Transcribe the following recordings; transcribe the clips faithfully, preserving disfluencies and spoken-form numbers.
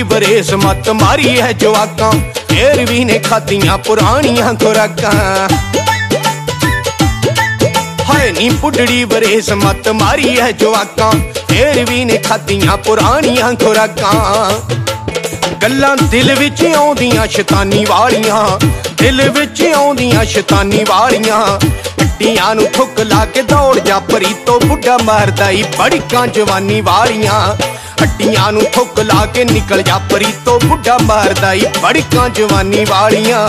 बरेस मत मारी है जवाकां, फिर भी ने खादियां पुरानियां खुराकां। हाय नी बुढ़ड़ी बरेस मत मारी है जवाकां, फिर भी ने खादियां पुरानियां खुराकां। गल्लां दिल विच आउंदियां शैतानी वालियां, दिल विच आउंदियां शैतानी वालियां। हट्टियां नूं ठुक ला के दौड़ जा परी तो बुढ़ा मारदा ई बड़िकां जवानी वालियां। हट्टियां नूं ठुक ला के निकल जा परी तो बुढ़ा मारदा ई बड़िकां जवानी वालियां।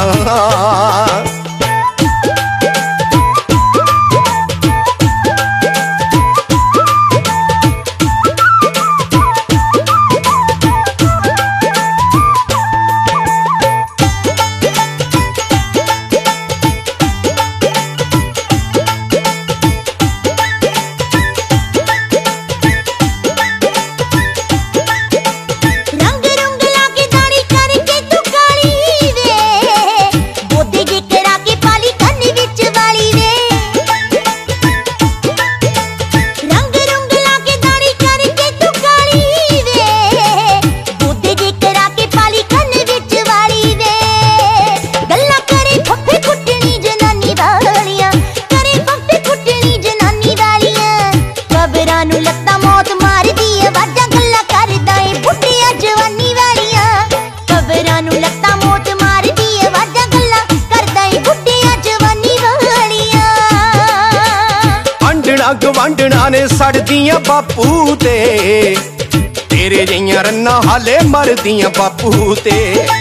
गवांढणा ने सड़दियां बापू ते, तेरे जिहियां रन्ना हाले मरदियां बापू ते।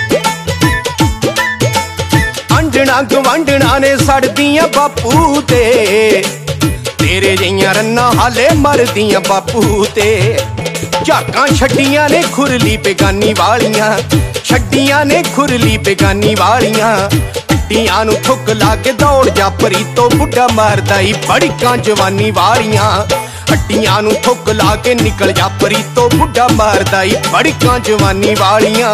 आंडणा गवांढणा ने सड़दियां बापू ते, तेरे जिहियां रन्ना हाले मरदियां बापू ते। झाकां छड्डियां ने खुरली बेगानी वालियां, छड्डियां ने खुरली बेगानी वालियां। हट्टियां नूं ठुक ला के दौड़ जा परी तो बुढ़ा मारदा ई बड़िकां जवानी वालियां। हट्टियां नूं ठुक ला के निकल जा परी तो बुढ़ा मारदा ई बड़िकां जवानी वालियां।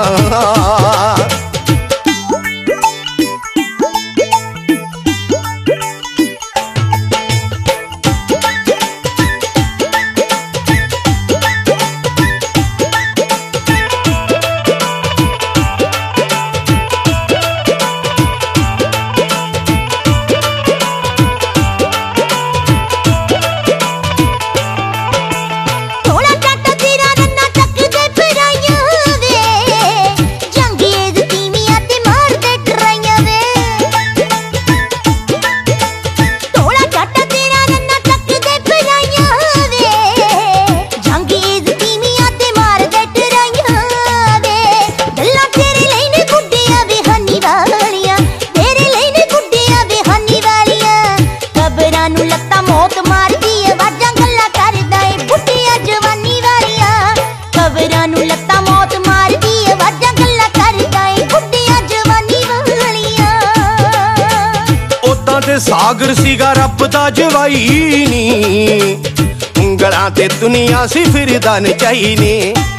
सागर सीगा रब दा जवाई नी, उंगलां ते दुनिया सी फिरदा नचाई नी।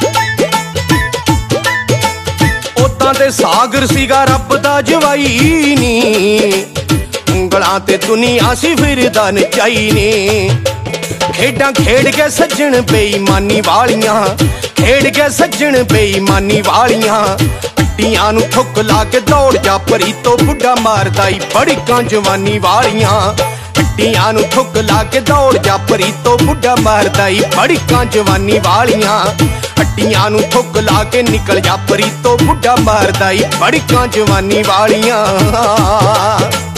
ओतां ते सागर सीगा रब दा जवाई नी, उंगलां ते दुनिया सी फिरदा नचाई नी। खेडां खेड के सज्जन बेईमानी वालियां, खेड के सज्जन बेईमानी वालियां। हट्टियां नूं ठुक ला के दौड़ जा परी तो बुढ़ा मारदा ई बड़िकां जवानी वालियां। हट्टियां नूं ठुक ला के दौड़ जा परी तो बुढ़ा मारदा ई बड़िकां जवानी वालियां। हट्टियां नूं ठुक ला के निकल जा परी तो बुढ़ा मारदा ई बड़िकां जवानी वालियां।